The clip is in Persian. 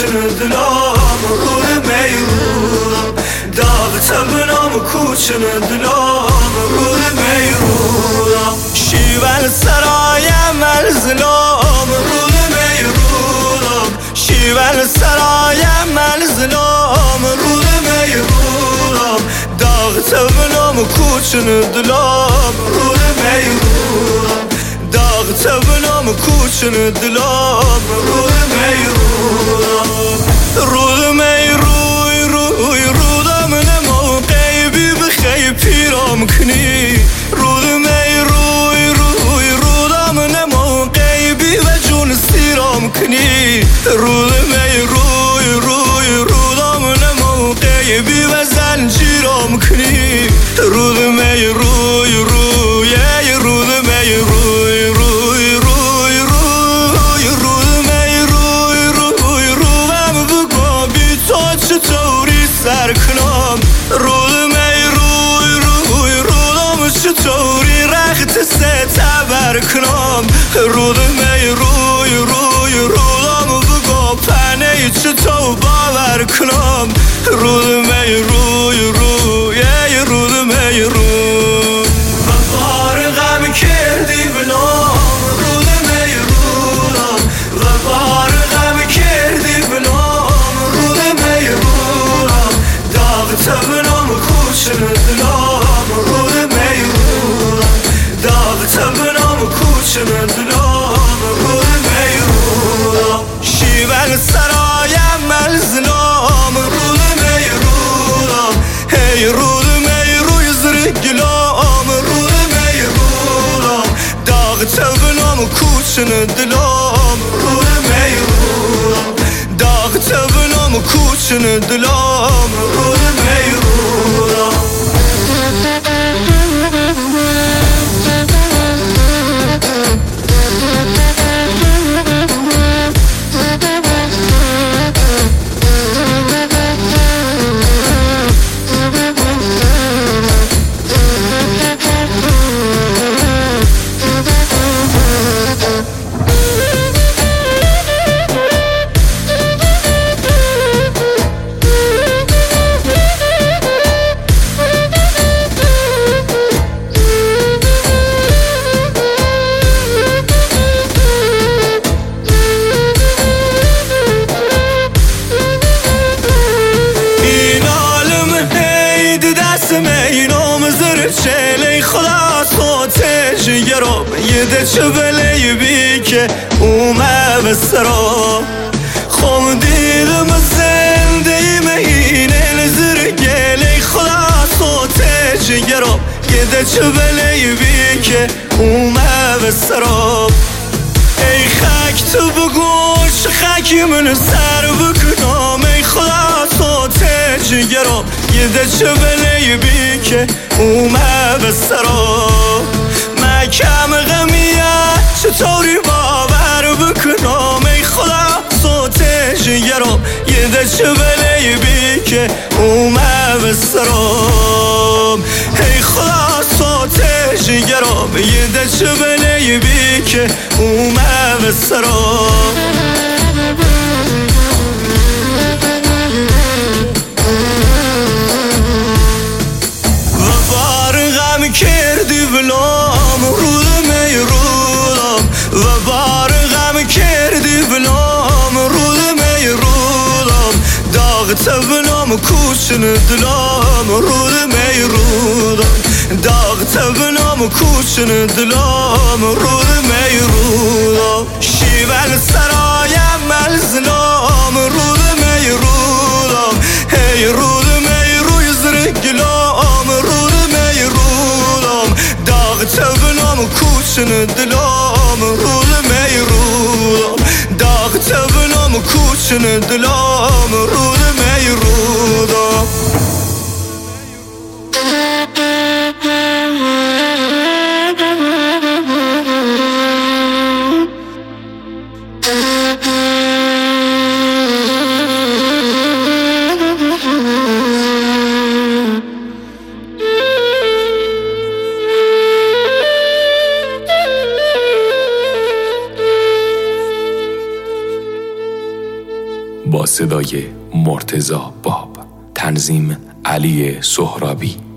کوچن دلام رود میرودم داغ تبنام کوچن دلام رود میرودم شیون سرایم الزلام رود میرودم شیون سرایم الزلام رود میرودم داغ تبنام کوچن دلام رود میرودم داغ تبنام کوچن دلام رود میرودم رود میروی روی رودم نمو قیبی بخی پیرام کنی رود میروی روی رودم نمو قیبی و جون سیرام کنی رود میروی روی رودم نمو قیبی و زنجیرام کنی رود میروی روی رود میروی روی روی روی رود میروی روی رویم بگو بی تو چطوری سر کنم رود میروی روی رودم چطوری رخت ستبر کنم رود میروی روی رودم بگو پنه چطور باور کنم رود میروی روی رود میروی و بار غم کردی بلام رود میرودم و بار غم کردی بلام رود میرودم داغ تبنام کوچن دلام رود میرودم داغ تبنام کوچن دلام رود میرودم شیون سرایم الزلام رود میرودم هی رود میروی زرگلام رود میرودم داغ تبنام کوچن دلام رود میرودم داغ تبنام کوچن دلام رود میرودم چلی خدا صوت جگرم یده چه بلی بی که اومه به سرم خم دیدم زندگی اینه نظر گلی خدا صوت جگرم یده چه بلی بی که اومه به سرم ای خاک تو بگو چه خاکی من سر بکنم ای خدا صوت جگرم یده چه بلی بی که اومه به سرم مکم غمیه چطوری باور بکنم ای خدا صوت جگرم یده چه بلی بی که اومه به سرم ای خدا صوت جگرم یده چه بلی بی که اومه به سرم کردی بلام رود میرودم و بار غم کردی بلام رود میرودم داغ تبنام کوچن دلام رود میرودم داغ تبنام کوچن دلام رود میرودم شیون سرایم الزلام رود میرودم هی رود میروی زرگلام رود میرودم داغ تبنام کوچن دلام رود میرودم داغ تبنام کوچن دلام رود میرودم با صدای مرتضی باب، تنظیم علی سهرابی.